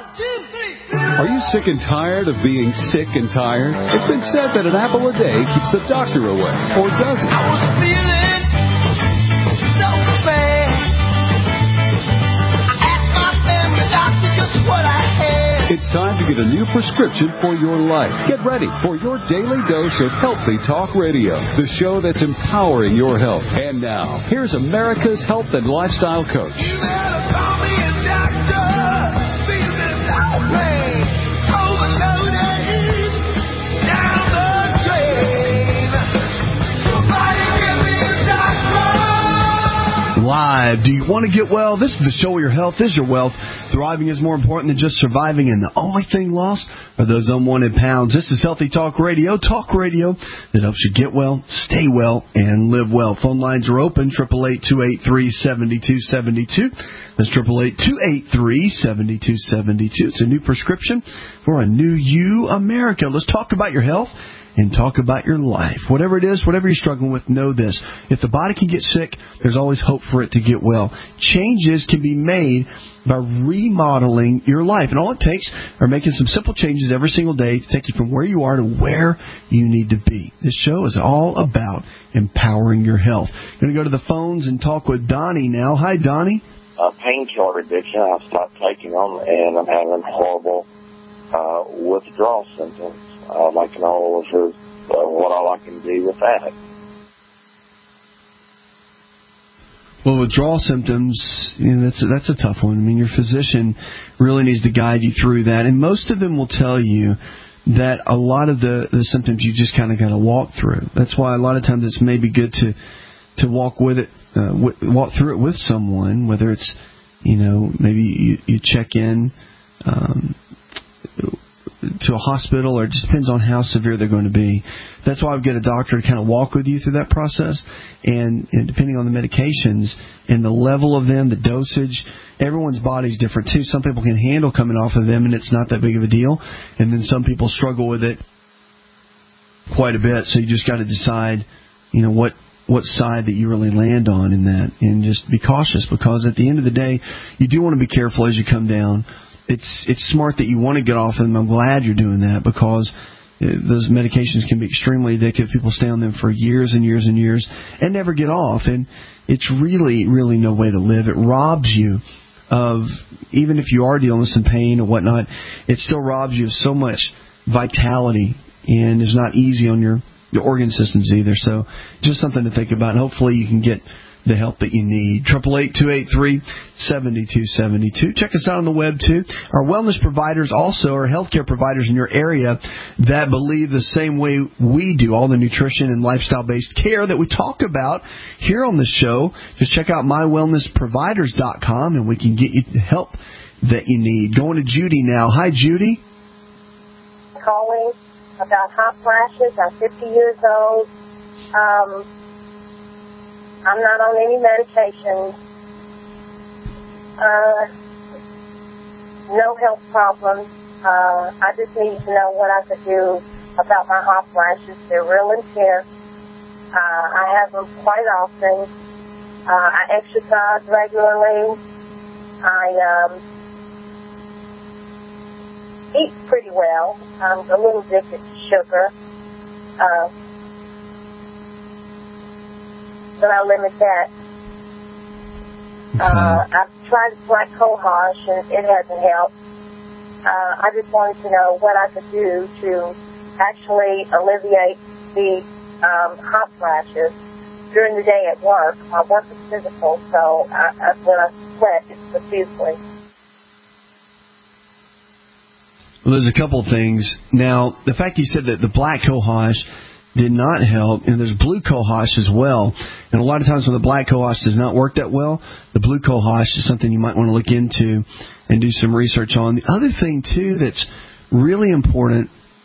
Are you sick and tired of being sick and tired? It's been said that an apple a day keeps the doctor away, or does it? I was feeling so bad. I asked my family doctor just what I had. It's time to get a new prescription for your life. Get ready for your daily dose of Healthy Talk Radio, the show that's empowering your health. And now, here's America's health and lifestyle coach. You better call me a doctor. Feeling so bad. Overloaded. Down the drain. Somebody give me a doctor. Live. Do you want to get well? This is the show where your health is your wealth. Thriving is more important than just surviving, and the only thing lost are those unwanted pounds. This is Healthy Talk Radio that helps you get well, stay well, and live well. Phone lines are open, 888-283-7272. That's 888-283-7272. It's a new prescription for a new you, America. Let's talk about your health and talk about your life. Whatever it is, whatever you're struggling with, know this. If the body can get sick, there's always hope for it to get well. Changes can be made by remodeling your life. And all it takes are making some simple changes every single day to take you from where you are to where you need to be. This show is all about empowering your health. I'm going to go to the phones and talk with Donnie now. Hi, Donnie. Painkiller addiction. I stopped taking them, and I'm having horrible withdrawal symptoms. I'd like to know what all I can do with that. Well, withdrawal symptoms, that's a tough one. I mean, your physician really needs to guide you through that. And most of them will tell you that a lot of the symptoms you just kind of got to walk through. That's why a lot of times it's maybe good to walk with it, walk through it with someone, whether it's, maybe you check in to a hospital, or it just depends on how severe they're going to be. That's why I would get a doctor to kind of walk with you through that process, and depending on the medications and the level of them, the dosage, everyone's body's different too. Some people can handle coming off of them and it's not that big of a deal, and then some people struggle with it quite a bit, so you just got to decide, what side that you really land on in that, and just be cautious, because at the end of the day, you do want to be careful as you come down. It's smart that you want to get off of them. I'm glad you're doing that, because those medications can be extremely addictive. People stay on them for years and years and years and never get off. And it's really, really no way to live. It robs you of, even if you are dealing with some pain or whatnot, it still robs you of so much vitality, and is not easy on your organ systems either. So just something to think about. And hopefully you can get the help that you need. 888-283-7272. Check us out on the web, too. Our wellness providers also are healthcare providers in your area that believe the same way we do, all the nutrition and lifestyle-based care that we talk about here on the show. Just check out mywellnessproviders.com, and we can get you the help that you need. Going to Judy now. Hi, Judy. Calling about hot flashes. I'm 50 years old. I'm not on any medication. No health problems. I just need to know what I could do about my hot flashes. They're real intense. I have them quite often. I exercise regularly. I eat pretty well. I'm a little addicted to sugar. But I limit that. I've tried Black Cohosh, and it hasn't helped. I just wanted to know what I could do to actually alleviate the hot flashes during the day at work. My work is physical, so when I sweat, it's profusely. Well, there's a couple things. Now, the fact you said that the Black Cohosh did not help, and there's blue cohosh as well. And a lot of times when the black cohosh does not work that well, the blue cohosh is something you might want to look into and do some research on. The other thing, too, that's really important,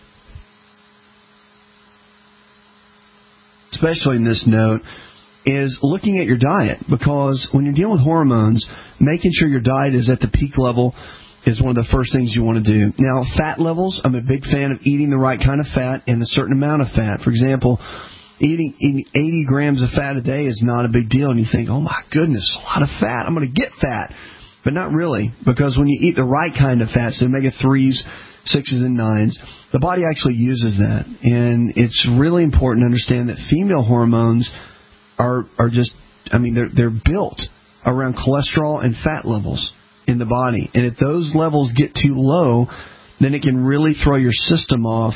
especially in this note, is looking at your diet. Because when you're dealing with hormones, making sure your diet is at the peak level is one of the first things you want to do. Now, fat levels, I'm a big fan of eating the right kind of fat and a certain amount of fat. For example, eating 80 grams of fat a day is not a big deal. And you think, oh, my goodness, a lot of fat. I'm going to get fat. But not really, because when you eat the right kind of fats, the omega-3s, 6s, and 9s, the body actually uses that. And it's really important to understand that female hormones are just, they're built around cholesterol and fat levels in the body. And if those levels get too low, then it can really throw your system off.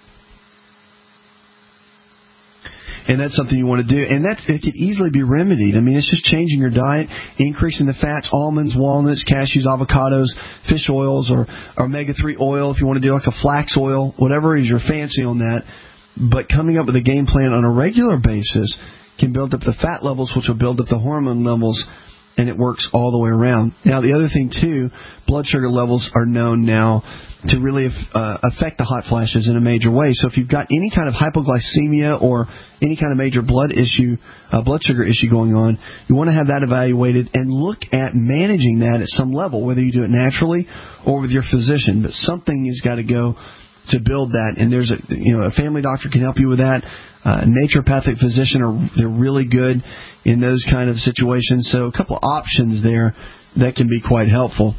And that's something you want to do. And it can easily be remedied. It's just changing your diet, increasing the fats, almonds, walnuts, cashews, avocados, fish oils, or omega-3 oil if you want to do like a flax oil, whatever is your fancy on that. But coming up with a game plan on a regular basis can build up the fat levels, which will build up the hormone levels, and it works all the way around. Now, the other thing, too, blood sugar levels are known now to really affect the hot flashes in a major way. So if you've got any kind of hypoglycemia or any kind of major blood sugar issue going on, you want to have that evaluated and look at managing that at some level, whether you do it naturally or with your physician. But something has got to go to build that, and there's a family doctor can help you with that. A naturopathic physician, they're really good in those kind of situations. So a couple of options there that can be quite helpful.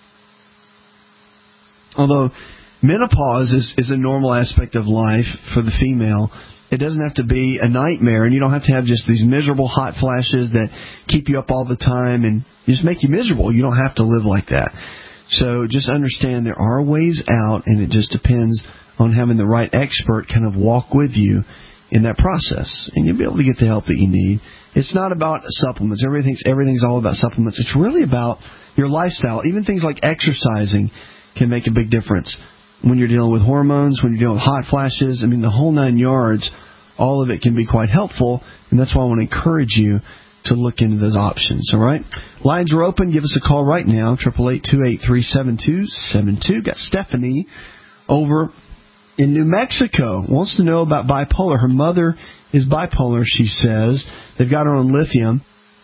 Although menopause is a normal aspect of life for the female, it doesn't have to be a nightmare, and you don't have to have just these miserable hot flashes that keep you up all the time and just make you miserable. You don't have to live like that. So just understand there are ways out, and it just depends on having the right expert kind of walk with you in that process, and you'll be able to get the help that you need. It's not about supplements. Everything's all about supplements. It's really about your lifestyle. Even things like exercising can make a big difference when you're dealing with hormones, when you're dealing with hot flashes. The whole 9 yards, all of it can be quite helpful, and that's why I want to encourage you to look into those options, all right? Lines are open. Give us a call right now, 888-283-7272. Got Stephanie over in New Mexico. Wants to know about bipolar. Her mother is bipolar, she says. They've got her on lithium.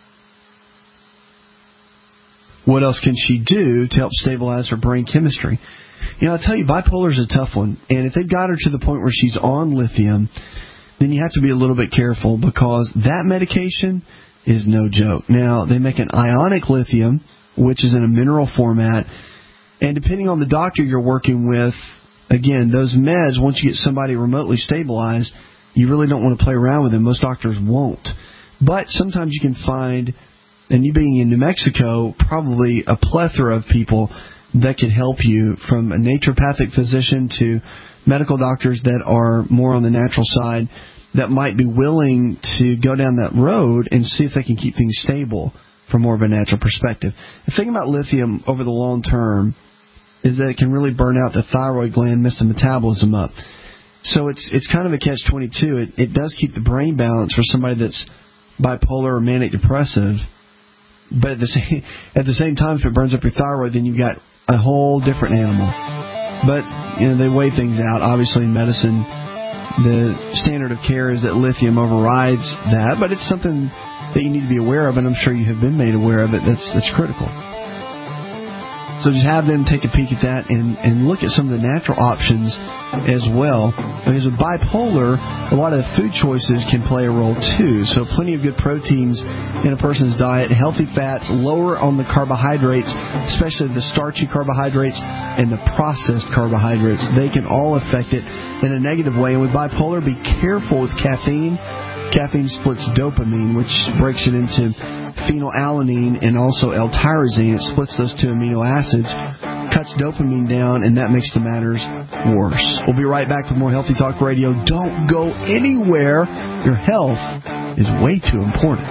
What else can she do to help stabilize her brain chemistry? I'll tell you, bipolar is a tough one. And if they've got her to the point where she's on lithium, then you have to be a little bit careful, because that medication is no joke. Now, they make an ionic lithium, which is in a mineral format. And depending on the doctor you're working with, again, those meds, once you get somebody remotely stabilized, you really don't want to play around with them. Most doctors won't. But sometimes you can find, and you being in New Mexico, probably a plethora of people that can help you, from a naturopathic physician to medical doctors that are more on the natural side that might be willing to go down that road and see if they can keep things stable from more of a natural perspective. The thing about lithium over the long term is that it can really burn out the thyroid gland, mess the metabolism up. So it's kind of a catch-22. It does keep the brain balance for somebody that's bipolar or manic depressive, but at the same time, if it burns up your thyroid, then you've got a whole different animal. But they weigh things out. Obviously, in medicine, the standard of care is that lithium overrides that, but it's something that you need to be aware of, and I'm sure you have been made aware of it. That's critical. So just have them take a peek at that and look at some of the natural options as well. Because with bipolar, a lot of food choices can play a role too. So plenty of good proteins in a person's diet, healthy fats, lower on the carbohydrates, especially the starchy carbohydrates and the processed carbohydrates. They can all affect it in a negative way. And with bipolar, be careful with caffeine. Caffeine splits dopamine, which breaks it into phenylalanine and also L-tyrosine. It splits those two amino acids, cuts dopamine down, and that makes the matters worse. We'll be right back with more Healthy Talk Radio. Don't go anywhere. Your health is way too important.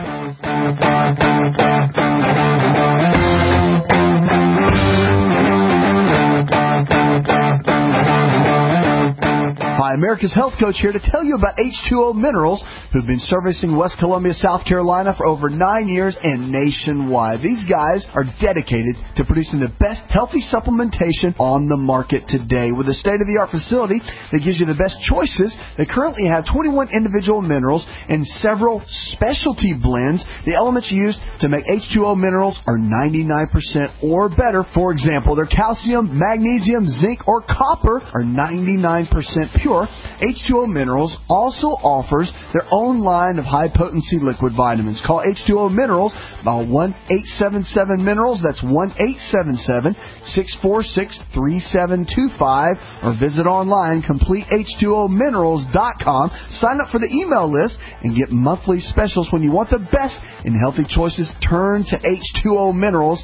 Hi, America's Health Coach here to tell you about H2O Minerals, who've been servicing West Columbia, South Carolina for over 9 years and nationwide. These guys are dedicated to producing the best healthy supplementation on the market today. With a state-of-the-art facility that gives you the best choices, they currently have 21 individual minerals and several specialty blends. The elements used to make H2O Minerals are 99% or better. For example, their calcium, magnesium, zinc, or copper are 99% pure, H2O Minerals also offers their own line of high-potency liquid vitamins. Call H2O Minerals by 1-877-MINERALS. That's 1-877-646-3725. Or visit online, CompleteH2OMinerals.com. Sign up for the email list and get monthly specials. When you want the best in healthy choices, turn to H2O Minerals,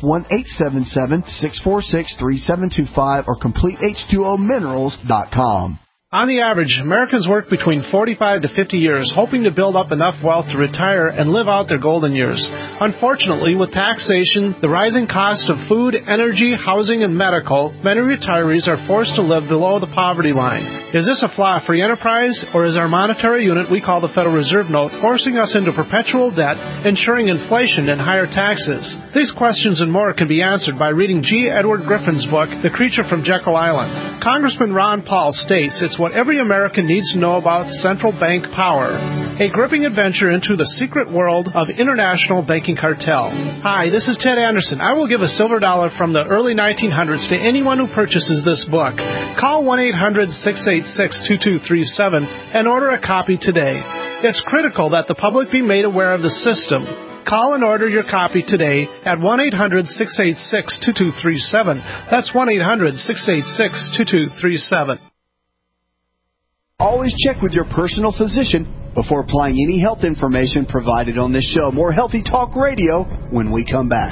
1-877-646-3725 or CompleteH2OMinerals.com. On the average, Americans work between 45 to 50 years, hoping to build up enough wealth to retire and live out their golden years. Unfortunately, with taxation, the rising cost of food, energy, housing, and medical, many retirees are forced to live below the poverty line. Is this a flaw free enterprise, or is our monetary unit we call the Federal Reserve Note forcing us into perpetual debt, ensuring inflation and higher taxes? These questions and more can be answered by reading G. Edward Griffin's book, The Creature from Jekyll Island. Congressman Ron Paul states it's what every American needs to know about central bank power. A gripping adventure into the secret world of international banking cartel. Hi, this is Ted Anderson. I will give a silver dollar from the early 1900s to anyone who purchases this book. Call 1-800-686-2237 and order a copy today. It's critical that the public be made aware of the system. Call and order your copy today at 1-800-686-2237. That's 1-800-686-2237. Always check with your personal physician before applying any health information provided on this show. More Healthy Talk Radio when we come back.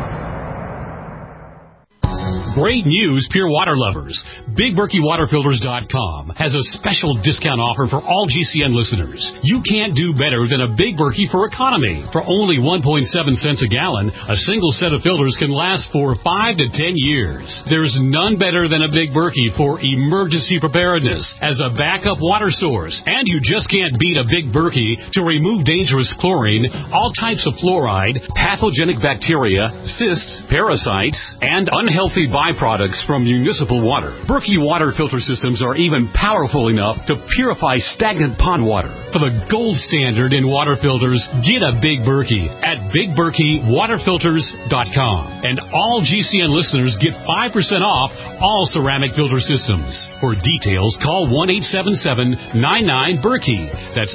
Great news, pure water lovers. BigBerkeyWaterFilters.com has a special discount offer for all GCN listeners. You can't do better than a Big Berkey for economy. For only 1.7 cents a gallon, a single set of filters can last for 5 to 10 years. There's none better than a Big Berkey for emergency preparedness as a backup water source. And you just can't beat a Big Berkey to remove dangerous chlorine, all types of fluoride, pathogenic bacteria, cysts, parasites, and unhealthy byproducts from municipal water. Berkey water filter systems are even powerful enough to purify stagnant pond water. For the gold standard in water filters, get a Big Berkey at BigBerkeyWaterFilters.com. And all GCN listeners get 5% off all ceramic filter systems. For details, call 1-877-99-BERKEY. That's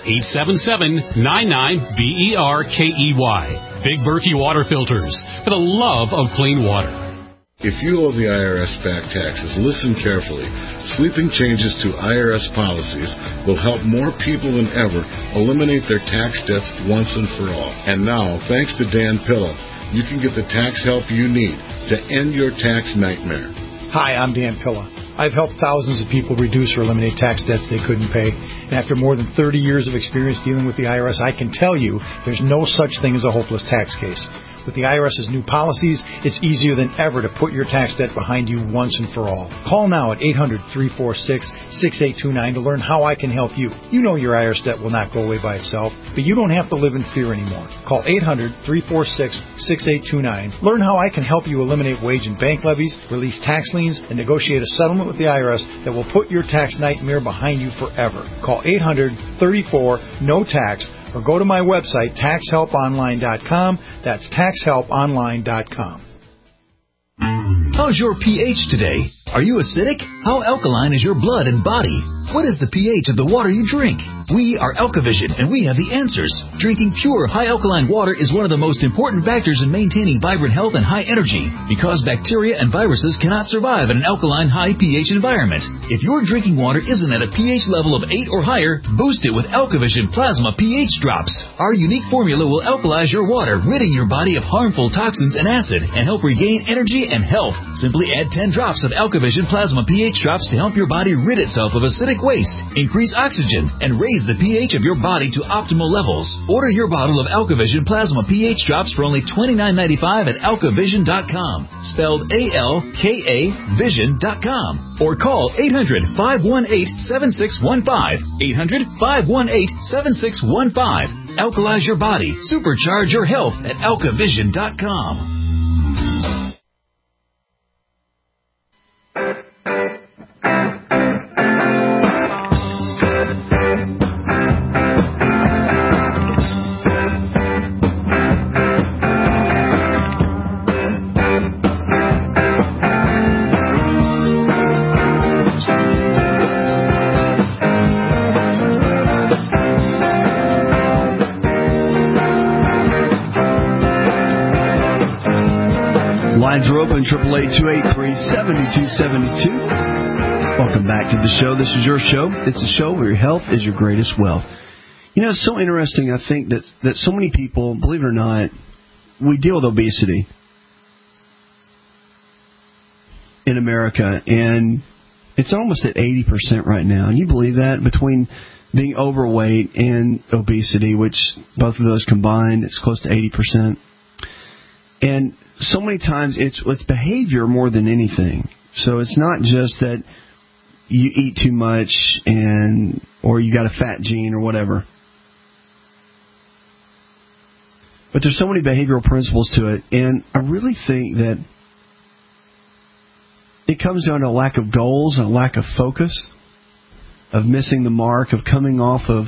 877-99-BERKEY. Big Berkey Water Filters, for the love of clean water. If you owe the IRS back taxes, listen carefully. Sweeping changes to IRS policies will help more people than ever eliminate their tax debts once and for all. And now, thanks to Dan Pilla, you can get the tax help you need to end your tax nightmare. Hi, I'm Dan Pilla. I've helped thousands of people reduce or eliminate tax debts they couldn't pay. And after more than 30 years of experience dealing with the IRS, I can tell you there's no such thing as a hopeless tax case. With the IRS's new policies, it's easier than ever to put your tax debt behind you once and for all. Call now at 800-346-6829 to learn how I can help you. You know your IRS debt will not go away by itself, but you don't have to live in fear anymore. Call 800-346-6829. Learn how I can help you eliminate wage and bank levies, release tax liens, and negotiate a settlement with the IRS that will put your tax nightmare behind you forever. Call 800-34-NO-TAX or go to my website, TaxHelpOnline.com. That's TaxHelpOnline.com. How's your pH today? Are you acidic? How alkaline is your blood and body? What is the pH of the water you drink? We are AlkaVision, and we have the answers. Drinking pure, high-alkaline water is one of the most important factors in maintaining vibrant health and high energy, because bacteria and viruses cannot survive in an alkaline, high pH environment. If your drinking water isn't at a pH level of 8 or higher, boost it with AlkaVision Plasma pH Drops. Our unique formula will alkalize your water, ridding your body of harmful toxins and acid, and help regain energy and health. Simply add 10 drops of AlkaVision Plasma pH Drops to help your body rid itself of acidic waste, increase oxygen, and raise the pH of your body to optimal levels. Order your bottle of AlkaVision Plasma pH Drops for only $29.95 at AlkaVision.com, spelled A-L-K-A Vision.com, or call 800-518-7615, 800-518-7615. Alkalize your body, supercharge your health at AlkaVision.com. Lines are open, 888-283-7272. Welcome back to the show. This is your show. It's a show where your health is your greatest wealth. You know, it's so interesting, I think, that so many people, believe it or not, we deal with obesity in America, and it's almost at 80% right now. And you believe that? Between being overweight and obesity, which both of those combined, it's close to 80%. And so many times it's behavior more than anything. So it's not just that you eat too much or you got a fat gene or whatever. But there's so many behavioral principles to it, and I really think that it comes down to a lack of goals and a lack of focus, of missing the mark, of coming off of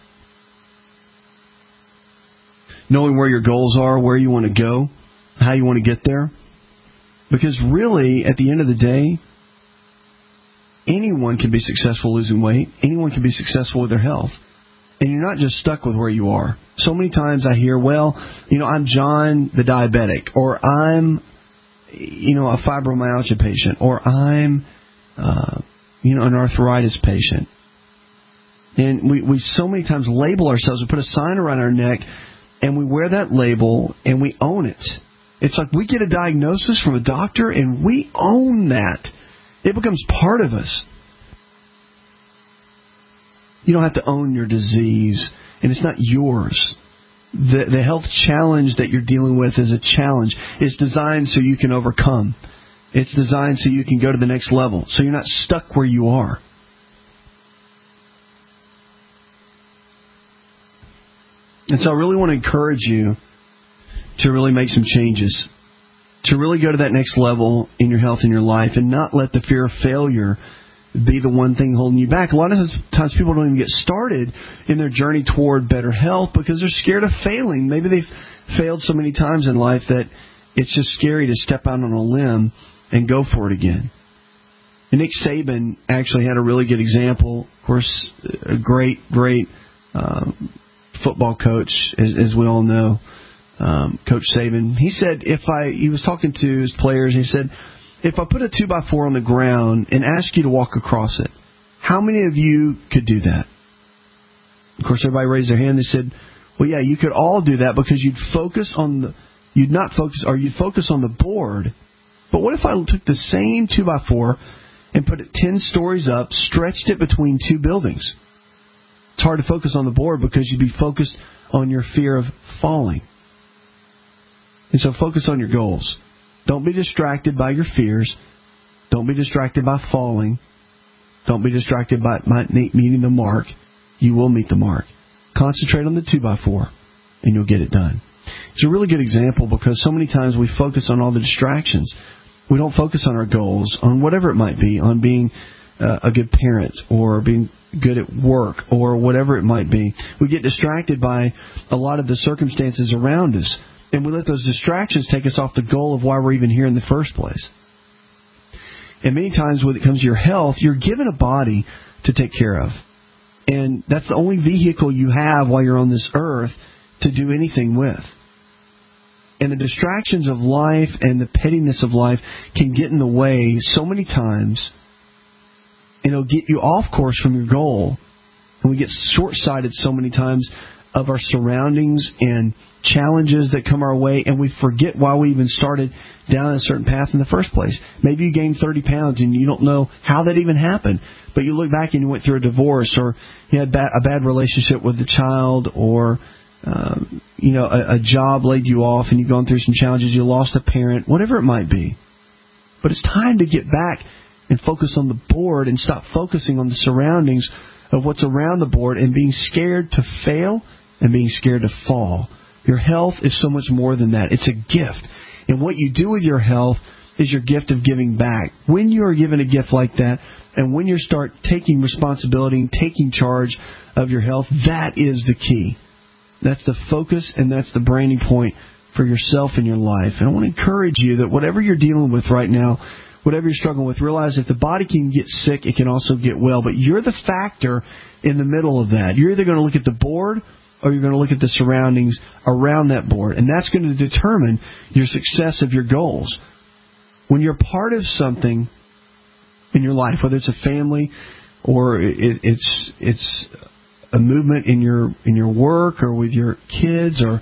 knowing where your goals are, where you want to go, how you want to get there. Because really, at the end of the day, anyone can be successful losing weight. Anyone can be successful with their health. And you're not just stuck with where you are. So many times I hear, well, I'm John the diabetic, or I'm, a fibromyalgia patient, or I'm, an arthritis patient. And we so many times label ourselves. We put a sign around our neck, and we wear that label, and we own it. It's like we get a diagnosis from a doctor, and we own that. It becomes part of us. You don't have to own your disease, and it's not yours. The health challenge that you're dealing with is a challenge. It's designed so you can overcome. It's designed so you can go to the next level, so you're not stuck where you are. And so I really want to encourage you to really make some changes, to really go to that next level in your health and your life, and not let the fear of failure be the one thing holding you back. A lot of times people don't even get started in their journey toward better health because they're scared of failing. Maybe they've failed so many times in life that it's just scary to step out on a limb and go for it again. And Nick Saban actually had a really good example. Of course, a great football coach, as we all know, Coach Saban. He said, he was talking to his players, he said, if I put a 2x4 on the ground and ask you to walk across it, how many of you could do that? Of course, everybody raised their hand. They said, well, yeah, you could all do that because you'd focus on the board. But what if I took the same 2x4 and put it 10 stories up, stretched it between two buildings? It's hard to focus on the board because you'd be focused on your fear of falling. And so focus on your goals. Don't be distracted by your fears. Don't be distracted by falling. Don't be distracted by meeting the mark. You will meet the mark. Concentrate on the 2x4, and you'll get it done. It's a really good example because so many times we focus on all the distractions. We don't focus on our goals, on whatever it might be, on being a good parent or being good at work or whatever it might be. We get distracted by a lot of the circumstances around us. And we let those distractions take us off the goal of why we're even here in the first place. And many times when it comes to your health, you're given a body to take care of. And that's the only vehicle you have while you're on this earth to do anything with. And the distractions of life and the pettiness of life can get in the way so many times. And it'll get you off course from your goal. And we get short-sighted so many times of our surroundings and challenges that come our way, and we forget why we even started down a certain path in the first place. Maybe you gained 30 pounds and you don't know how that even happened, but you look back and you went through a divorce, or you had a bad relationship with the child, or a job laid you off and you've gone through some challenges, you lost a parent, whatever it might be. But it's time to get back and focus on the board and stop focusing on the surroundings of what's around the board and being scared to fail and being scared to fall. Your health is so much more than that. It's a gift. And what you do with your health is your gift of giving back. When you are given a gift like that, and when you start taking responsibility and taking charge of your health, that is the key. That's the focus, and that's the branding point for yourself and your life. And I want to encourage you that whatever you're dealing with right now, whatever you're struggling with, realize if the body can get sick, it can also get well. But you're the factor in the middle of that. You're either going to look at the board or you're going to look at the surroundings around that board. And that's going to determine your success of your goals. when you're part of something in your life, whether it's a family or it's a movement in your work or with your kids or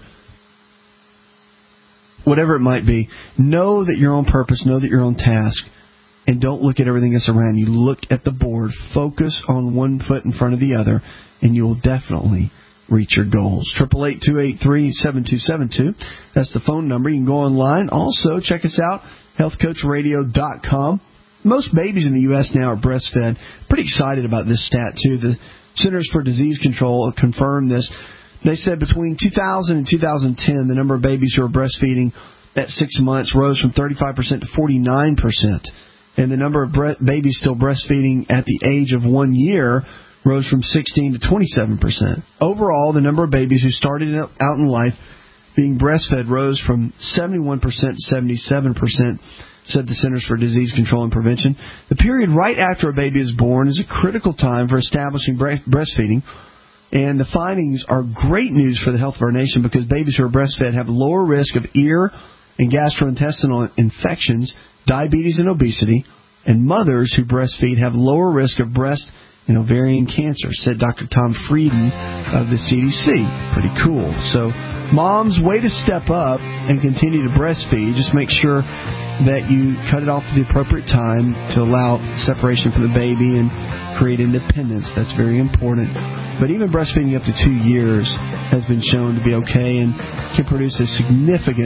whatever it might be, know that you're on purpose, know that you're on task, and don't look at everything that's around you. Look at the board. Focus on one foot in front of the other, and you will definitely reach your goals. 888-283-7272. That's the phone number. You can go online. Also, check us out, healthcoachradio.com. Most babies in the U.S. now are breastfed. Pretty excited about this stat, too. The Centers for Disease Control confirmed this. They said between 2000 and 2010, the number of babies who are breastfeeding at 6 months rose from 35% to 49%. And the number of babies still breastfeeding at the age of 1 year rose from 16 to 27%. Overall, the number of babies who started out in life being breastfed rose from 71% to 77%, said the Centers for Disease Control and Prevention. The period right after a baby is born is a critical time for establishing breastfeeding, and the findings are great news for the health of our nation because babies who are breastfed have lower risk of ear and gastrointestinal infections, diabetes and obesity, and mothers who breastfeed have lower risk of breast and ovarian cancer, said Dr. Tom Frieden of the CDC. Pretty cool. So, moms, way to step up and continue to breastfeed. Just make sure that you cut it off at the appropriate time to allow separation from the baby and create independence. That's very important. But even breastfeeding up to 2 years has been shown to be okay and can produce a significant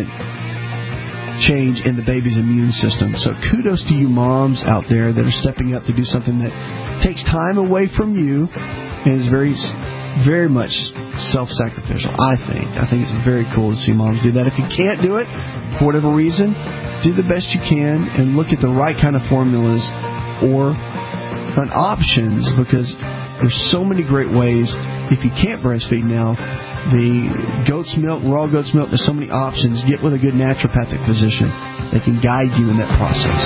change in the baby's immune system. So kudos to you moms out there that are stepping up to do something that takes time away from you and is very, very much self-sacrificial, I think it's very cool to see moms do that. If you can't do it, for whatever reason, do the best you can and look at the right kind of formulas or options, because there's so many great ways. If you can't breastfeed now, the goat's milk, raw goat's milk, there's so many options. Get with a good naturopathic physician. They can guide you in that process.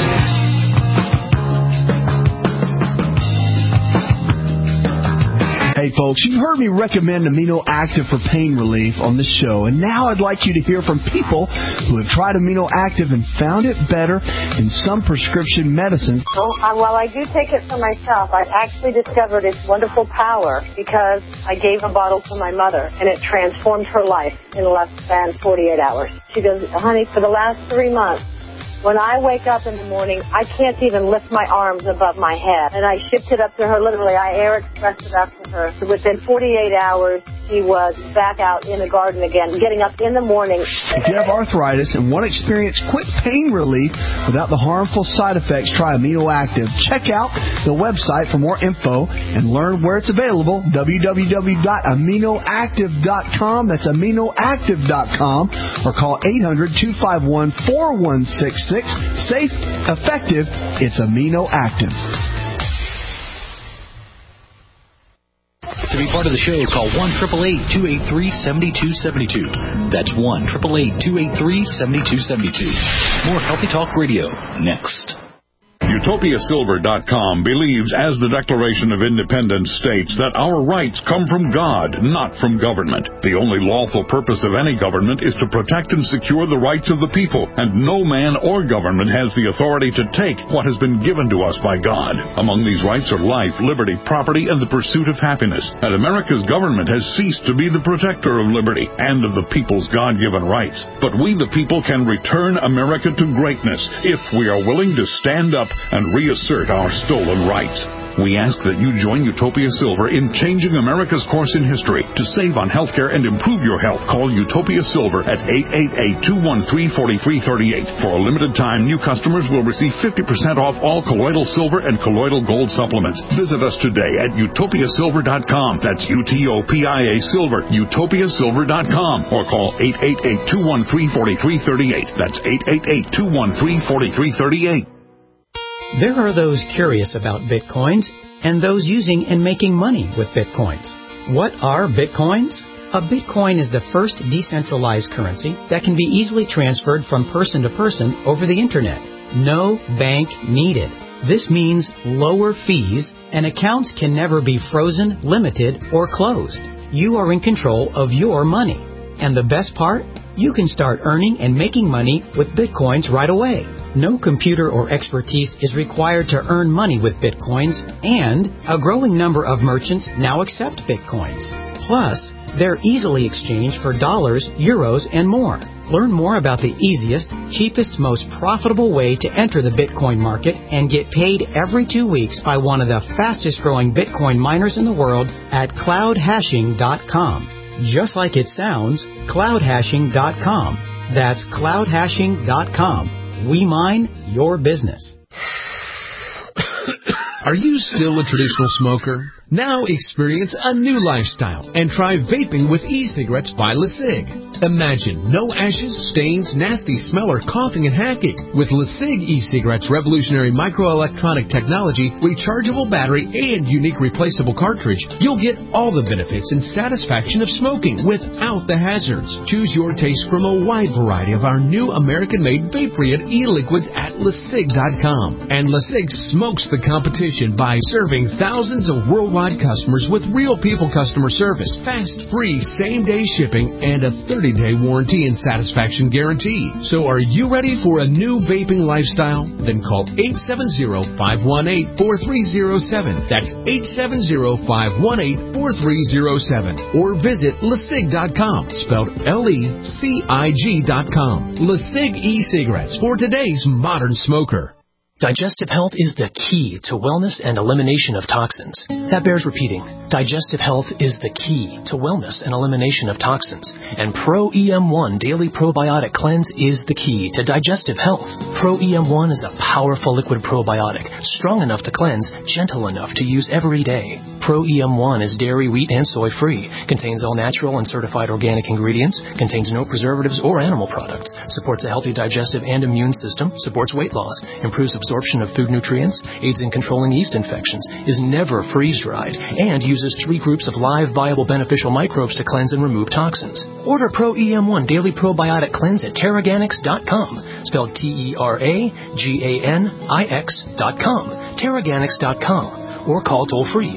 Hey folks, you've heard me recommend Amino Active for pain relief on this show, and now I'd like you to hear from people who have tried Amino Active and found it better than some prescription medicines. While I do take it for myself, I've actually discovered its wonderful power because I gave a bottle to my mother, and it transformed her life in less than 48 hours. She goes, honey, for the last 3 months, when I wake up in the morning, I can't even lift my arms above my head. And I shipped it up to her, literally. I air expressed it up to her. So within 48 hours, she was back out in the garden again, getting up in the morning. If you have arthritis and want to experience quick pain relief without the harmful side effects, try Amino Active. Check out the website for more info and learn where it's available, www.aminoactive.com. That's aminoactive.com, or call 800-251-4166. Safe, effective, it's Amino Active. To be part of the show, call 1-888-283-7272. That's 1-888-283-7272. More Healthy Talk Radio, next. UtopiaSilver.com believes, as the Declaration of Independence states, that our rights come from God, not from government. The only lawful purpose of any government is to protect and secure the rights of the people, and no man or government has the authority to take what has been given to us by God. Among these rights are life, liberty, property, and the pursuit of happiness. And America's government has ceased to be the protector of liberty and of the people's God-given rights. But we, the people, can return America to greatness if we are willing to stand up and reassert our stolen rights. We ask that you join Utopia Silver in changing America's course in history. To save on healthcare and improve your health, call Utopia Silver at 888-213-4338. For a limited time, new customers will receive 50% off all colloidal silver and colloidal gold supplements. Visit us today at utopiasilver.com. That's UTOPIA Silver, utopiasilver.com, or call 888-213-4338. That's 888-213-4338. There are those curious about Bitcoins and those using and making money with Bitcoins. What are Bitcoins? A Bitcoin is the first decentralized currency that can be easily transferred from person to person over the Internet. No bank needed. This means lower fees, and accounts can never be frozen, limited, or closed. You are in control of your money. And the best part? You can start earning and making money with Bitcoins right away. No computer or expertise is required to earn money with Bitcoins, and a growing number of merchants now accept Bitcoins. Plus, they're easily exchanged for dollars, euros, and more. Learn more about the easiest, cheapest, most profitable way to enter the Bitcoin market and get paid every 2 weeks by one of the fastest growing Bitcoin miners in the world at cloudhashing.com. Just like it sounds, cloudhashing.com. That's cloudhashing.com. We mine your business. Are you still a traditional smoker? Now experience a new lifestyle and try vaping with e-cigarettes by LeSig. Imagine no ashes, stains, nasty smell, or coughing and hacking. With LeSig e-cigarettes' revolutionary microelectronic technology, rechargeable battery, and unique replaceable cartridge, you'll get all the benefits and satisfaction of smoking without the hazards. Choose your taste from a wide variety of our new American-made vape-free e-liquids at LeSig.com. And LeSig smokes the competition by serving thousands of worldwide customers with real people customer service, fast, free, same-day shipping, and a 30-day warranty and satisfaction guarantee. So are you ready for a new vaping lifestyle? Then call 870-518-4307. That's 870-518-4307. Or visit LeSig.com, spelled LECIG.com. LeSig e-cigarettes for today's modern smoker. Digestive health is the key to wellness and elimination of toxins. That bears repeating. Digestive health is the key to wellness and elimination of toxins. And Pro-EM1 Daily Probiotic Cleanse is the key to digestive health. Pro-EM1 is a powerful liquid probiotic, strong enough to cleanse, gentle enough to use every day. Pro-EM1 is dairy, wheat, and soy-free, contains all natural and certified organic ingredients, contains no preservatives or animal products, supports a healthy digestive and immune system, supports weight loss, improves absorption of food nutrients, aids in controlling yeast infections, is never freeze-dried, and uses 3 groups of live, viable, beneficial microbes to cleanse and remove toxins. Order Pro-EM1 Daily Probiotic Cleanse at Teraganix.com, spelled Teraganix.com, Teraganix.com, or call toll-free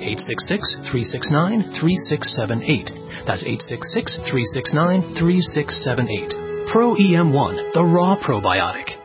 866-369-3678. That's 866-369-3678. Pro-EM1, the raw probiotic.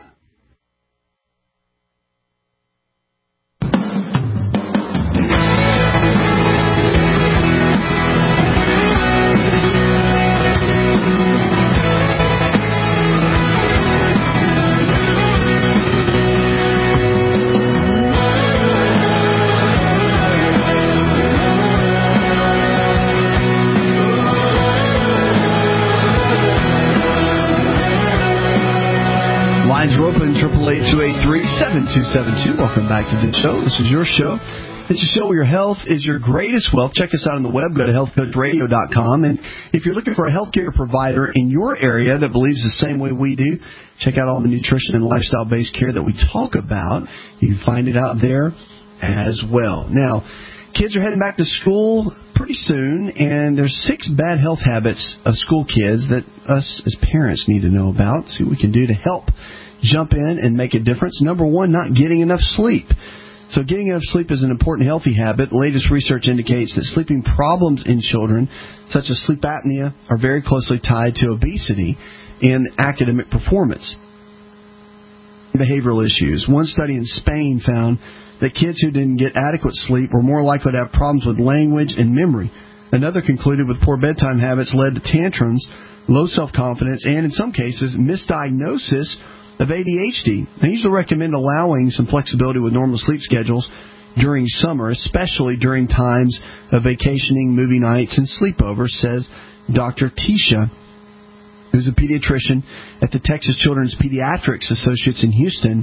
Lines are open, 888-283-7272. Welcome back to the show. This is your show. It's a show where your health is your greatest wealth. Check us out on the web. Go to healthcoachradio.com. And if you're looking for a healthcare provider in your area that believes the same way we do, check out all the nutrition and lifestyle-based care that we talk about. You can find it out there as well. Now, kids are heading back to school pretty soon, and there's 6 bad health habits of school kids that us as parents need to know about. See what we can do to help jump in and make a difference. Number 1, not getting enough sleep. So getting enough sleep is an important healthy habit. The latest research indicates that sleeping problems in children, such as sleep apnea, are very closely tied to obesity and academic performance. Behavioral issues. One study in Spain found that kids who didn't get adequate sleep were more likely to have problems with language and memory. Another concluded with poor bedtime habits led to tantrums, low self-confidence, and in some cases, misdiagnosis of ADHD. I usually recommend allowing some flexibility with normal sleep schedules during summer, especially during times of vacationing, movie nights, and sleepovers, says Dr. Tisha, who's a pediatrician at the Texas Children's Pediatrics Associates in Houston.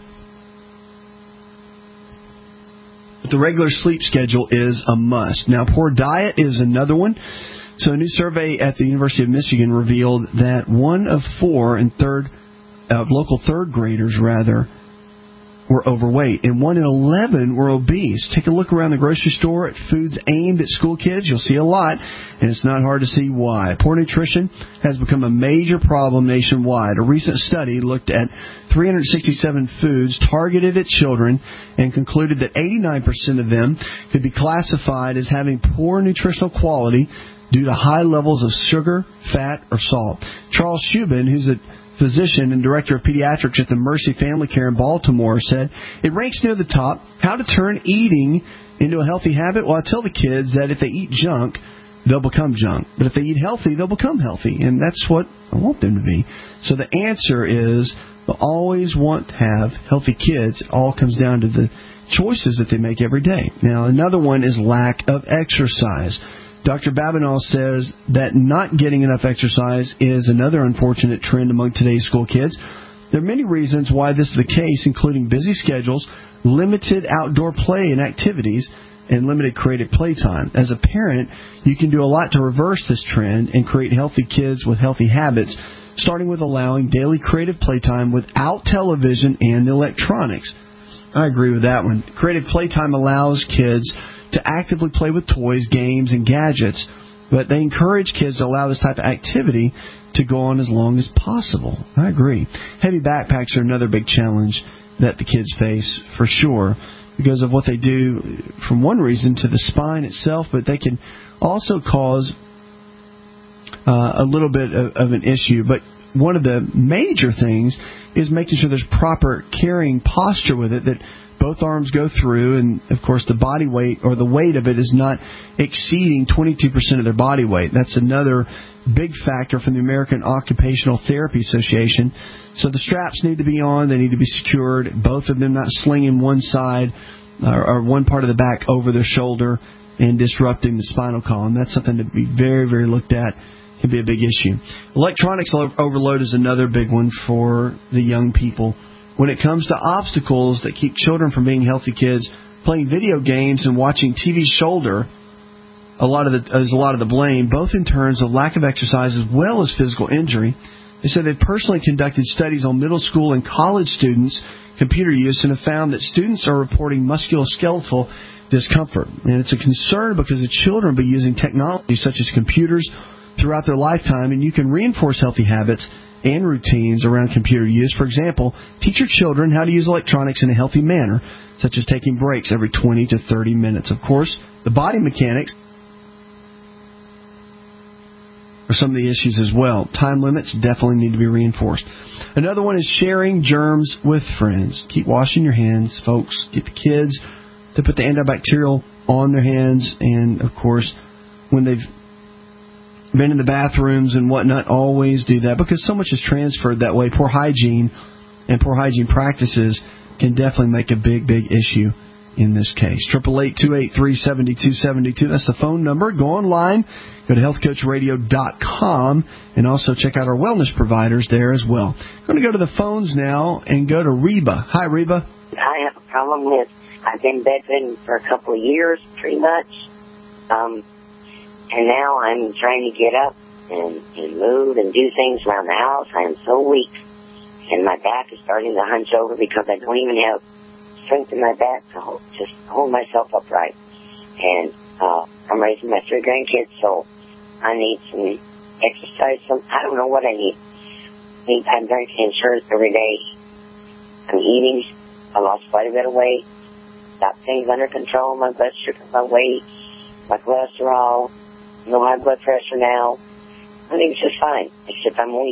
But the regular sleep schedule is a must. Now, poor diet is another one. So a new survey at the University of Michigan revealed that 1 of 4 local third graders were overweight, and 1 in 11 were obese. Take a look around the grocery store at foods aimed at school kids. You'll see a lot, and it's not hard to see why. Poor nutrition has become a major problem nationwide. A recent study looked at 367 foods targeted at children and concluded that 89% of them could be classified as having poor nutritional quality due to high levels of sugar, fat, or salt. Charles Shubin, who's a physician and director of pediatrics at the Mercy Family Care in Baltimore, said, it ranks near the top. How to turn eating into a healthy habit? Well, I tell the kids that if they eat junk, they'll become junk. But if they eat healthy, they'll become healthy. And that's what I want them to be. So the answer is, they'll always want to have healthy kids. It all comes down to the choices that they make every day. Now, another one is lack of exercise. Dr. Babineau says that not getting enough exercise is another unfortunate trend among today's school kids. There are many reasons why this is the case, including busy schedules, limited outdoor play and activities, and limited creative playtime. As a parent, you can do a lot to reverse this trend and create healthy kids with healthy habits, starting with allowing daily creative playtime without television and electronics. I agree with that one. Creative playtime allows kids to actively play with toys, games, and gadgets, but they encourage kids to allow this type of activity to go on as long as possible. I agree. Heavy backpacks are another big challenge that the kids face, for sure, because of what they do, from one reason, to the spine itself, but they can also cause a little bit of an issue. But one of the major things is making sure there's proper carrying posture with it, that both arms go through, and, of course, the body weight or the weight of it is not exceeding 22% of their body weight. That's another big factor from the American Occupational Therapy Association. So the straps need to be on. They need to be secured, both of them not slinging one side or one part of the back over their shoulder and disrupting the spinal column. That's something to be very, very looked at. Can be a big issue. Electronics overload is another big one for the young people. When it comes to obstacles that keep children from being healthy kids, playing video games and watching TV shoulder is a lot of the blame, both in terms of lack of exercise as well as physical injury. They said they personally conducted studies on middle school and college students' computer use and have found that students are reporting musculoskeletal discomfort. And it's a concern because the children will be using technology such as computers throughout their lifetime, and you can reinforce healthy habits and routines around computer use. For example, teach your children how to use electronics in a healthy manner, such as taking breaks every 20 to 30 minutes. Of course, the body mechanics are some of the issues as well. Time limits definitely need to be reinforced. Another one is sharing germs with friends. Keep washing your hands, folks. Get the kids to put the antibacterial on their hands, and, of course, when they've been in the bathrooms and whatnot, always do that, because so much is transferred that way. Poor hygiene and poor hygiene practices can definitely make a big, big issue in this case. 888-283-7272. That's the phone number. Go online, go to healthcoachradio.com, and also check out our wellness providers there as well. I'm going to go to the phones now and go to Reba. Hi, Reba. I have a problem with, I've been bedridden for a couple of years, pretty much. And now I'm trying to get up and move and do things around the house. I am so weak. And my back is starting to hunch over because I don't even have strength in my back to hold myself upright. And I'm raising my 3 grandkids, so I need some exercise. I don't know what I need. I'm drinking insurance every day. I'm eating. I lost quite a bit of weight. Got things under control. My blood sugar, my weight, my cholesterol. No high blood pressure now. I think it's just fine, except I'm weak.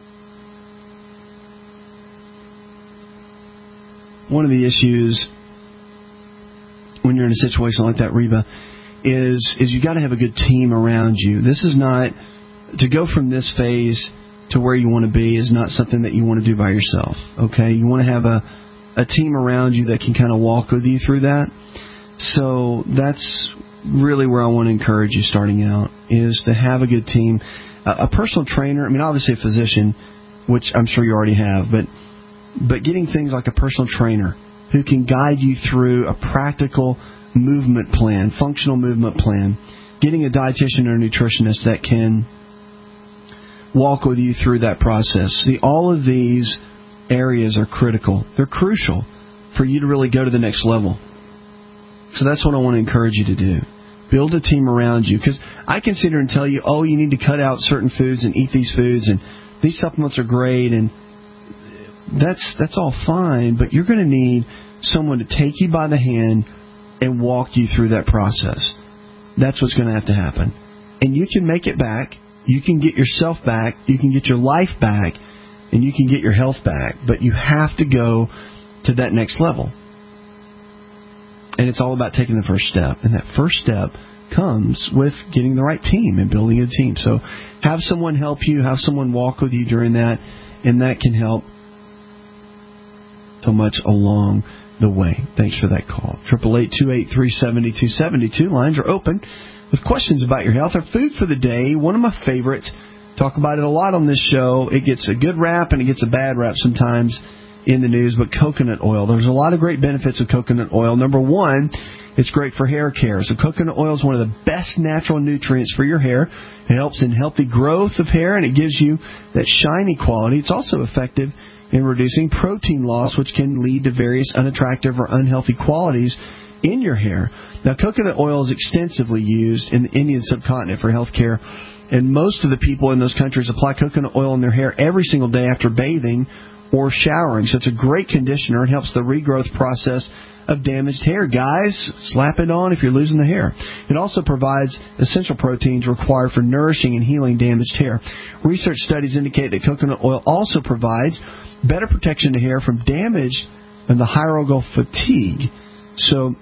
One of the issues when you're in a situation like that, Reba, is you got to have a good team around you. This is not, to go from this phase to where you want to be is not something that you want to do by yourself, okay? You want to have a team around you that can kind of walk with you through that. So that's really where I want to encourage you starting out, is to have a good team. A personal trainer, I mean, obviously a physician, which I'm sure you already have, but getting things like a personal trainer who can guide you through a practical movement plan, functional movement plan, getting a dietitian or a nutritionist that can walk with you through that process. See, all of these areas are critical. They're crucial for you to really go to the next level. So that's what I want to encourage you to do. Build a team around you, because I can sit here and tell you, oh, you need to cut out certain foods and eat these foods, and these supplements are great, and that's all fine, but you're going to need someone to take you by the hand and walk you through that process. That's what's going to have to happen. And you can make it back. You can get yourself back. You can get your life back and you can get your health back. But you have to go to that next level. And it's all about taking the first step. And that first step comes with getting the right team and building a team. So have someone help you, have someone walk with you during that, and that can help so much along the way. Thanks for that call. 888-283-7272. Lines are open with questions about your health or food for the day. One of my favorites. Talk about it a lot on this show. It gets a good rap and it gets a bad rap sometimes in the news, but coconut oil. There's a lot of great benefits of coconut oil. Number one, it's great for hair care. So coconut oil is one of the best natural nutrients for your hair. It helps in healthy growth of hair, and it gives you that shiny quality. It's also effective in reducing protein loss, which can lead to various unattractive or unhealthy qualities in your hair. Now, coconut oil is extensively used in the Indian subcontinent for health care, and most of the people in those countries apply coconut oil in their hair every single day after bathing or showering. So it's a great conditioner. It helps the regrowth process of damaged hair. Guys, slap it on if you're losing the hair. It also provides essential proteins required for nourishing and healing damaged hair. Research studies indicate that coconut oil also provides better protection to hair from damage and the hyaluronal fatigue. So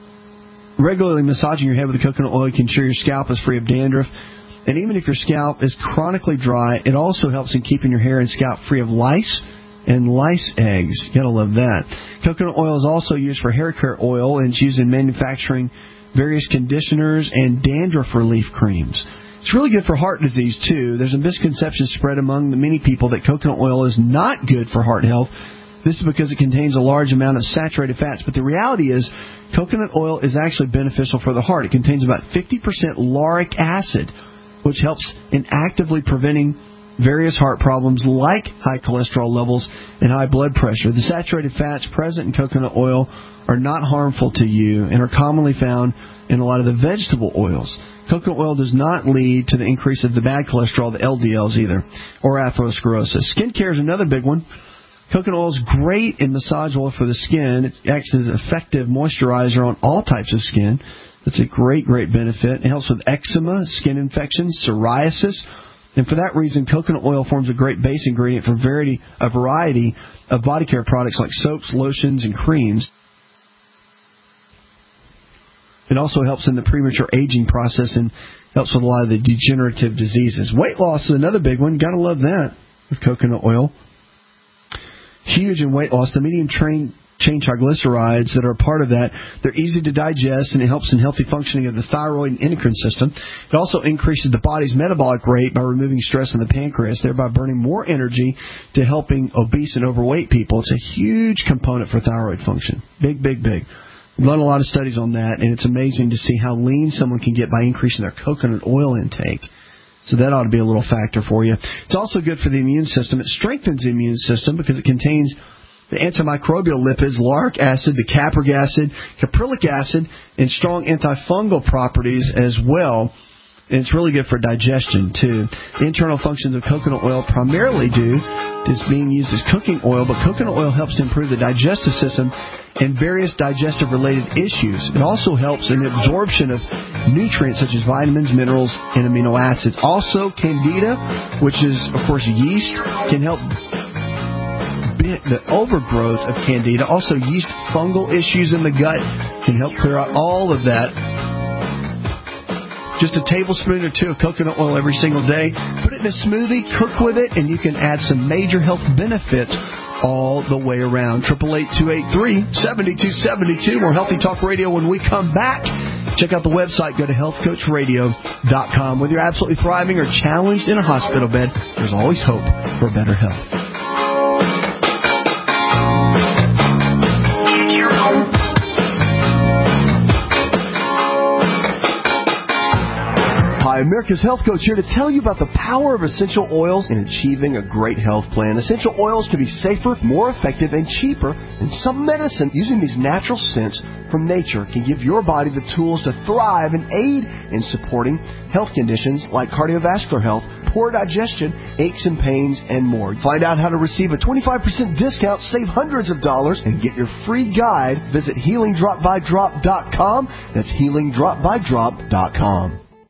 regularly massaging your head with the coconut oil can ensure your scalp is free of dandruff. And even if your scalp is chronically dry, it also helps in keeping your hair and scalp free of lice and lice eggs. You gotta love that. Coconut oil is also used for hair care oil, and it's used in manufacturing various conditioners and dandruff relief creams. It's really good for heart disease, too. There's a misconception spread among the many people that coconut oil is not good for heart health. This is because it contains a large amount of saturated fats. But the reality is, coconut oil is actually beneficial for the heart. It contains about 50% lauric acid, which helps in actively preventing various heart problems like high cholesterol levels and high blood pressure. The saturated fats present in coconut oil are not harmful to you and are commonly found in a lot of the vegetable oils. Coconut oil does not lead to the increase of the bad cholesterol, the LDLs either, or atherosclerosis. Skincare is another big one. Coconut oil is great in massage oil for the skin. It acts as an effective moisturizer on all types of skin. That's a great, great benefit. It helps with eczema, skin infections, psoriasis. And for that reason, coconut oil forms a great base ingredient for a variety of body care products like soaps, lotions, and creams. It also helps in the premature aging process and helps with a lot of the degenerative diseases. Weight loss is another big one. Got to love that with coconut oil. Huge in weight loss. The medium-chain triglycerides that are a part of that, they're easy to digest, and it helps in healthy functioning of the thyroid and endocrine system. It also increases the body's metabolic rate by removing stress in the pancreas, thereby burning more energy to helping obese and overweight people. It's a huge component for thyroid function. Big, big, big. We've done a lot of studies on that, and it's amazing to see how lean someone can get by increasing their coconut oil intake. So that ought to be a little factor for you. It's also good for the immune system. It strengthens the immune system because it contains the antimicrobial lipids, lauric acid, the capric acid, caprylic acid, and strong antifungal properties as well. And it's really good for digestion, too. The internal functions of coconut oil primarily due to its being used as cooking oil, but coconut oil helps to improve the digestive system and various digestive-related issues. It also helps in the absorption of nutrients such as vitamins, minerals, and amino acids. Also, candida, which is, of course, yeast, can help the overgrowth of candida. Also, yeast fungal issues in the gut can help clear out all of that. Just a tablespoon or two of coconut oil every single day. Put it in a smoothie, cook with it, and you can add some major health benefits all the way around. 888-283-7272. More Healthy Talk Radio when we come back. Check out the website. Go to healthcoachradio.com. Whether you're absolutely thriving or challenged in a hospital bed, there's always hope for better health. America's Health Coach here to tell you about the power of essential oils in achieving a great health plan. Essential oils can be safer, more effective, and cheaper than some medicine. Using these natural scents from nature can give your body the tools to thrive and aid in supporting health conditions like cardiovascular health, poor digestion, aches and pains, and more. Find out how to receive a 25% discount, save hundreds of dollars, and get your free guide. Visit HealingDropByDrop.com. That's HealingDropByDrop.com.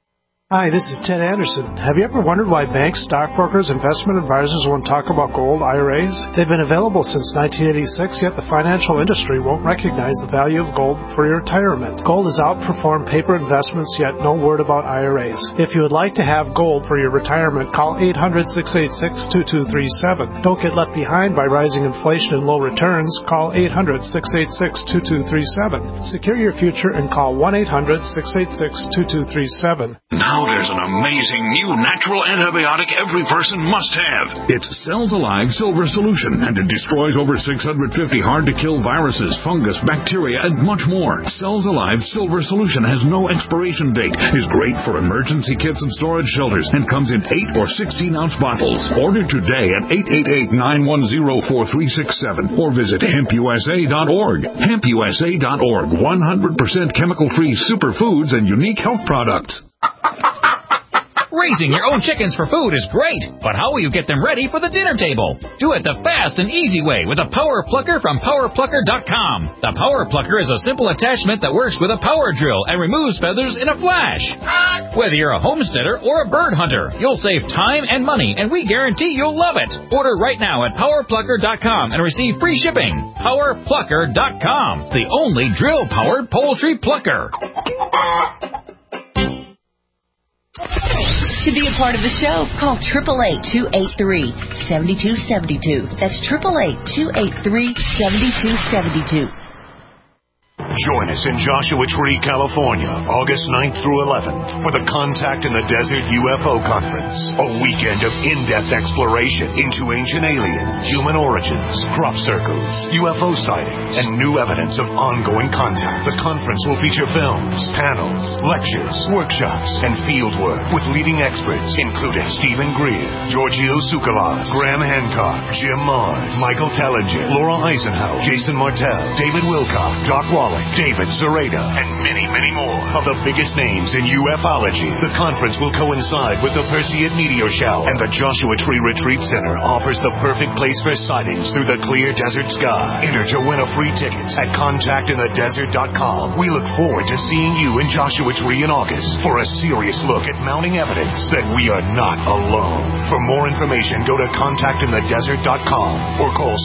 Hi, this is Ted Anderson. Have you ever wondered why banks, stockbrokers, investment advisors won't talk about gold IRAs? They've been available since 1986, yet the financial industry won't recognize the value of gold for your retirement. Gold has outperformed paper investments, yet no word about IRAs. If you would like to have gold for your retirement, call 800-686-2237. Don't get left behind by rising inflation and low returns. Call 800-686-2237. Secure your future and call 1-800-686-2237. Now there's an amazing new natural antibiotic every person must have. It's Cells Alive Silver Solution, and it destroys over 650 hard-to-kill viruses, fungus, bacteria, and much more. Cells Alive Silver Solution has no expiration date, is great for emergency kits and storage shelters, and comes in 8 or 16-ounce bottles. Order today at 888-910-4367 or visit hempusa.org. Hempusa.org, 100% chemical-free superfoods and unique health products. Raising your own chickens for food is great, but how will you get them ready for the dinner table? Do it the fast and easy way with a Power Plucker from PowerPlucker.com. The Power Plucker is a simple attachment that works with a power drill and removes feathers in a flash. Whether you're a homesteader or a bird hunter, you'll save time and money, and we guarantee you'll love it. Order right now at PowerPlucker.com and receive free shipping. PowerPlucker.com, the only drill-powered poultry plucker. To be a part of the show, call 888-283-7272. That's 888-283-7272. Join us in Joshua Tree, California, August 9th through 11th for the Contact in the Desert UFO Conference, a weekend of in-depth exploration into ancient alien, human origins, crop circles, UFO sightings, and new evidence of ongoing contact. The conference will feature films, panels, lectures, workshops, and fieldwork with leading experts, including Stephen Greer, Giorgio Tsoukalos, Graham Hancock, Jim Mars, Michael Tellinger, Laura Eisenhower, Jason Martell, David Wilcock, Doc Wallach, David Zareda, and many, many more of the biggest names in ufology. The conference will coincide with the Perseid meteor shower, and the Joshua Tree Retreat Center offers the perfect place for sightings through the clear desert sky. Enter to win a free ticket at contactinthedesert.com. We look forward to seeing you in Joshua Tree in August for a serious look at mounting evidence that we are not alone. For more information, go to contactinthedesert.com or call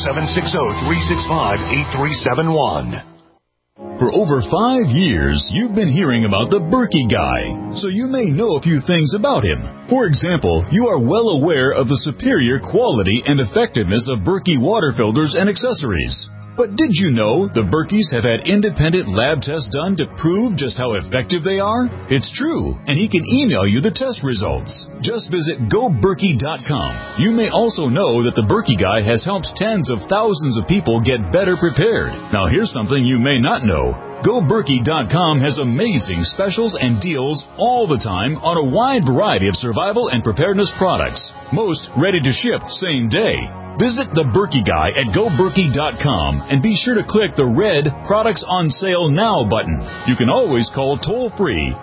760-365-8371. For over 5 years, you've been hearing about the Berkey Guy, so you may know a few things about him. For example, you are well aware of the superior quality and effectiveness of Berkey water filters and accessories. But did you know the Berkeys have had independent lab tests done to prove just how effective they are? It's true, and he can email you the test results. Just visit GoBerkey.com. You may also know that the Berkey Guy has helped tens of thousands of people get better prepared. Now here's something you may not know. GoBerkey.com has amazing specials and deals all the time on a wide variety of survival and preparedness products. Most ready to ship same day. Visit the Berkey Guy at GoBerkey.com and be sure to click the red Products on Sale Now button. You can always call toll-free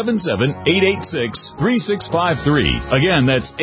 877-886-3653. Again, that's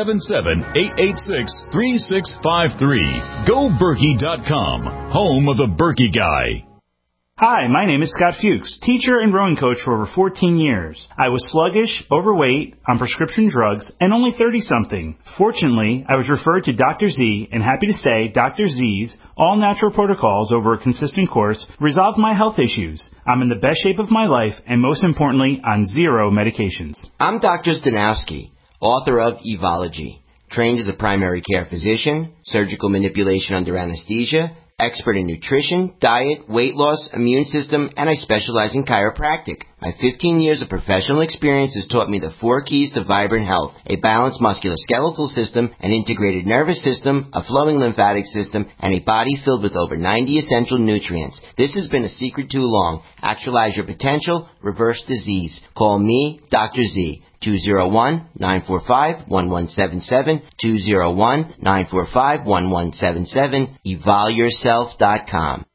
877-886-3653. GoBerkey.com, home of the Berkey Guy. Hi, my name is Scott Fuchs, teacher and rowing coach for over 14 years. I was sluggish, overweight, on prescription drugs, and only 30-something. Fortunately, I was referred to Dr. Z, and happy to say Dr. Z's all-natural protocols over a consistent course resolved my health issues. I'm in the best shape of my life, and most importantly, on 0 medications. I'm Dr. Stanowski, author of Evology, trained as a primary care physician, surgical manipulation under anesthesia, expert in nutrition, diet, weight loss, immune system, and I specialize in chiropractic. My 15 years of professional experience has taught me the 4 keys to vibrant health: a balanced musculoskeletal system, an integrated nervous system, a flowing lymphatic system, and a body filled with over 90 essential nutrients. This has been a secret too long. Actualize your potential, reverse disease. Call me, Dr. Z. 201-945-1177, 201-945-1177, evolyourself.com.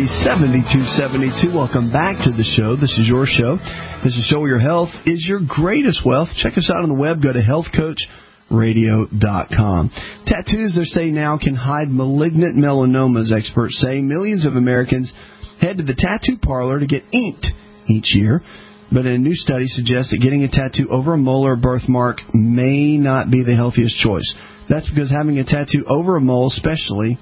833-7272. Welcome back to the show. This is your show. This is a show where your health is your greatest wealth. Check us out on the web. Go to healthcoachradio.com. Tattoos, they say now, can hide malignant melanomas, experts say. Millions of Americans head to the tattoo parlor to get inked each year. But a new study suggests that getting a tattoo over a mole or birthmark may not be the healthiest choice. That's because having a tattoo over a mole especially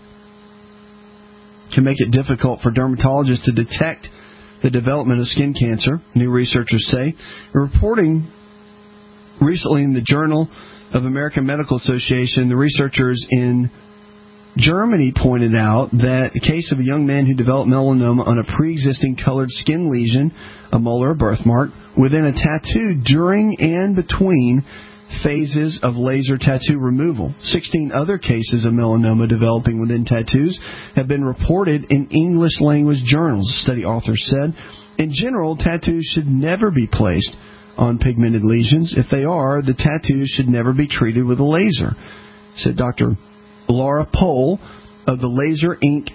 can make it difficult for dermatologists to detect the development of skin cancer, new researchers say. Reporting recently in the Journal of American Medical Association, the researchers in Germany pointed out that a case of a young man who developed melanoma on a pre-existing colored skin lesion, a mole or a birthmark, within a tattoo during and between phases of laser tattoo removal. 16 other cases of melanoma developing within tattoos have been reported in English language journals, study authors said. In general, tattoos should never be placed on pigmented lesions. If they are, the tattoos should never be treated with a laser, said Dr. Laura Pohl of the Laser Ink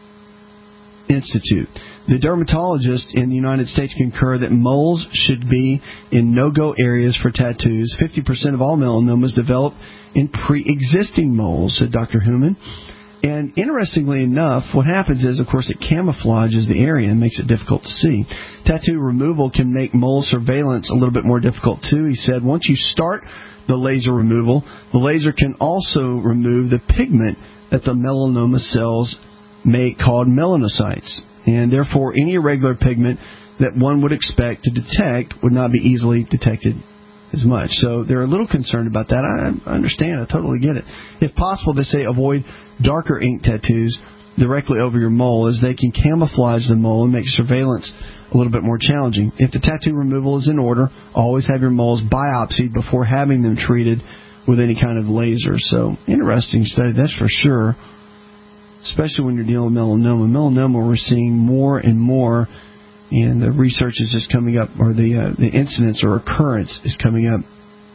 Institute. The dermatologists in the United States concur that moles should be in no-go areas for tattoos. 50% of all melanomas develop in pre-existing moles, said Dr. Human. And interestingly enough, what happens is, of course, it camouflages the area and makes it difficult to see. Tattoo removal can make mole surveillance a little bit more difficult, too. He said once you start the laser removal, the laser can also remove the pigment that the melanoma cells make, called melanocytes. And therefore, any irregular pigment that one would expect to detect would not be easily detected as much. So they're a little concerned about that. I understand. I totally get it. If possible, they say avoid darker ink tattoos directly over your mole, as they can camouflage the mole and make surveillance a little bit more challenging. If the tattoo removal is in order, always have your moles biopsied before having them treated with any kind of laser. So, interesting study, that's for sure, especially when you're dealing with melanoma. Melanoma, we're seeing more and more, and the research is just coming up, or the incidence or occurrence is coming up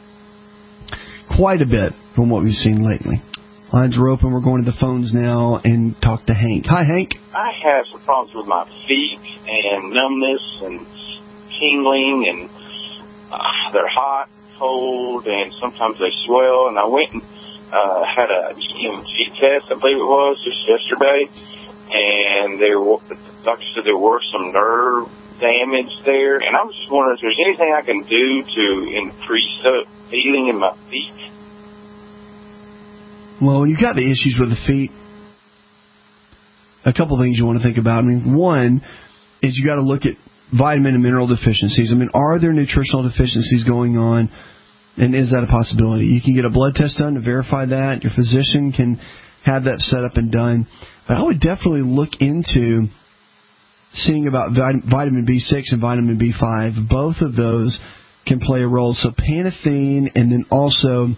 quite a bit from what we've seen lately. Lines are open. We're going to the phones now and talk to Hank. Hi, Hank. I have some problems with my feet and numbness and tingling, and they're hot, cold, and sometimes they swell. And I went and had a EMG test, I believe it was, just yesterday, and the doctor said there were some nerve damage there. And I was just wondering if there's anything I can do to increase the feeling in my feet. Well, you've got the issues with the feet. A couple things you want to think about. I mean, one is you got to look at vitamin and mineral deficiencies. I mean, are there nutritional deficiencies going on, and is that a possibility? You can get a blood test done to verify that. Your physician can have that set up and done. But I would definitely look into seeing about vitamin B6 and vitamin B5. Both of those can play a role. So panathine, and then also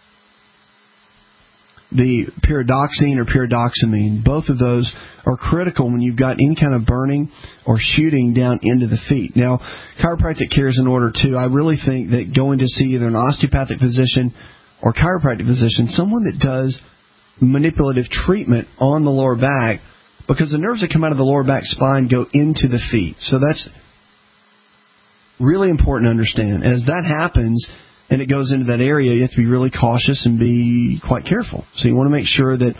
the pyridoxine or pyridoxamine, both of those are critical when you've got any kind of burning or shooting down into the feet. Now, chiropractic care is in order too. I really think that going to see either an osteopathic physician or chiropractic physician, someone that does manipulative treatment on the lower back, because the nerves that come out of the lower back spine go into the feet. So that's really important to understand. As that happens, and it goes into that area, you have to be really cautious and be quite careful. So you want to make sure that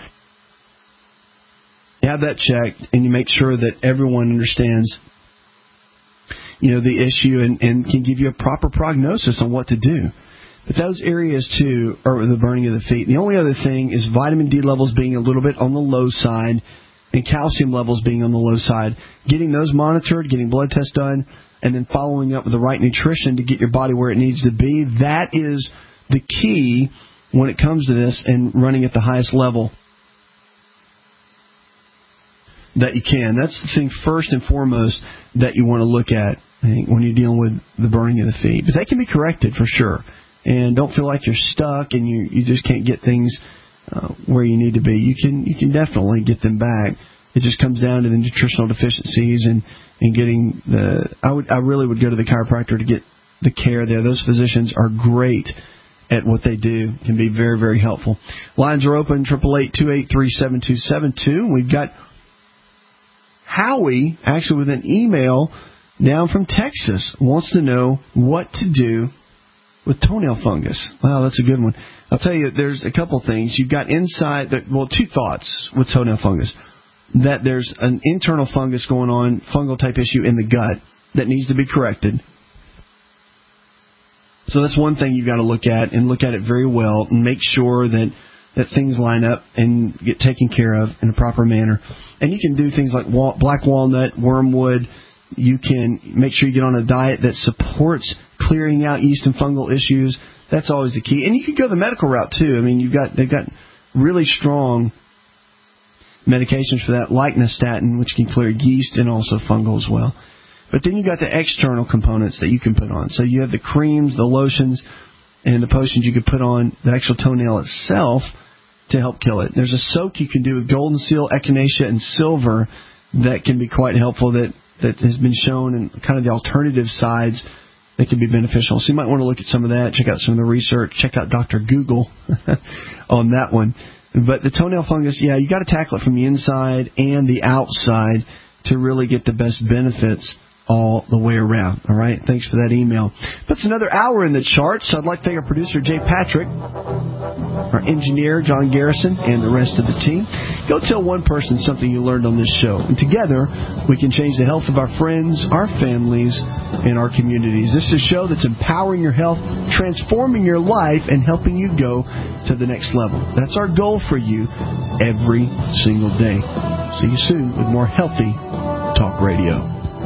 you have that checked, and you make sure that everyone understands, the issue and can give you a proper prognosis on what to do. But those areas, too, are the burning of the feet. The only other thing is vitamin D levels being a little bit on the low side and calcium levels being on the low side. Getting those monitored, getting blood tests done, and then following up with the right nutrition to get your body where it needs to be, that is the key when it comes to this, and running at the highest level that you can. That's the thing first and foremost that you want to look at, I think, when you're dealing with the burning of the feet. But that can be corrected for sure. And don't feel like you're stuck and you just can't get things where you need to be. You can definitely get them back. It just comes down to the nutritional deficiencies and getting I really would go to the chiropractor to get the care there. Those physicians are great at what they do. Can be very, very helpful. Lines are open, 888-283-7272. We've got Howie, actually with an email down from Texas, wants to know what to do with toenail fungus. Wow, that's a good one. I'll tell you, there's a couple things. You've got two thoughts with toenail fungus. That there's an internal fungus going on, fungal type issue in the gut that needs to be corrected. So that's one thing you've got to look at, and look at it very well, and make sure that things line up and get taken care of in a proper manner. And you can do things like black walnut, wormwood. You can make sure you get on a diet that supports clearing out yeast and fungal issues. That's always the key. And you can go the medical route too. I mean, they've got really strong medications for that, like nystatin, which can clear yeast and also fungal as well. But then you got the external components that you can put on. So you have the creams, the lotions, and the potions you could put on the actual toenail itself to help kill it. There's a soak you can do with golden seal, echinacea, and silver that can be quite helpful, that has been shown in kind of the alternative sides that can be beneficial. So you might want to look at some of that, check out some of the research, check out Dr. Google on that one. But the toenail fungus, yeah, you got to tackle it from the inside and the outside to really get the best benefits all the way around. All right, thanks for that email. Puts another hour in the charts. I'd like to thank our producer, Jay Patrick, our engineer, John Garrison, and the rest of the team. Go tell one person something you learned on this show, and together we can change the health of our friends, our families, and our communities. This is a show that's empowering your health, transforming your life, and helping you go to the next level. That's our goal for you every single day. See you soon with more Healthy Talk Radio.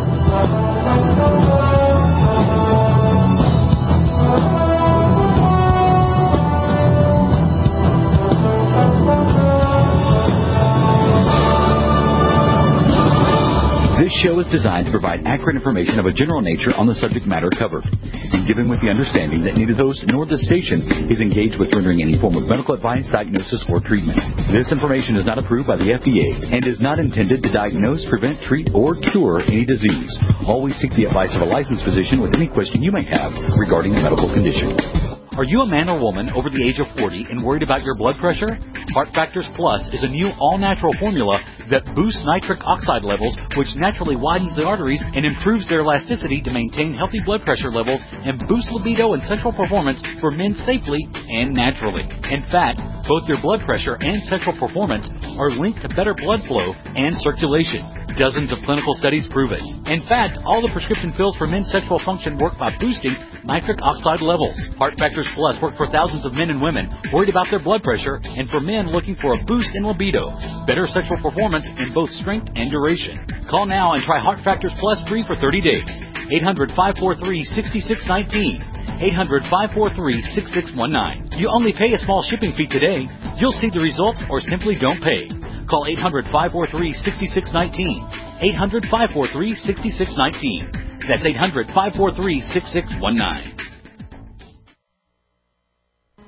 This show is designed to provide accurate information of a general nature on the subject matter covered, and given with the understanding that neither the host nor the station is engaged with rendering any form of medical advice, diagnosis, or treatment. This information is not approved by the FDA and is not intended to diagnose, prevent, treat, or cure any disease. Always seek the advice of a licensed physician with any question you may have regarding a medical condition. Are you a man or woman over the age of 40 and worried about your blood pressure? Heart Factors Plus is a new all-natural formula that boosts nitric oxide levels, which naturally widens the arteries and improves their elasticity to maintain healthy blood pressure levels and boost libido and sexual performance for men safely and naturally. In fact, both your blood pressure and sexual performance are linked to better blood flow and circulation. Dozens of clinical studies prove it. In fact, all the prescription pills for men's sexual function work by boosting nitric oxide levels. Heart Factors Plus work for thousands of men and women worried about their blood pressure, and for men looking for a boost in libido, better sexual performance in both strength and duration. Call now and try Heart Factors Plus free for 30 days. 800-543-6619. 800-543-6619. You only pay a small shipping fee today. You'll see the results or simply don't pay. Call 800-543-6619. 800-543-6619. That's 800-543-6619.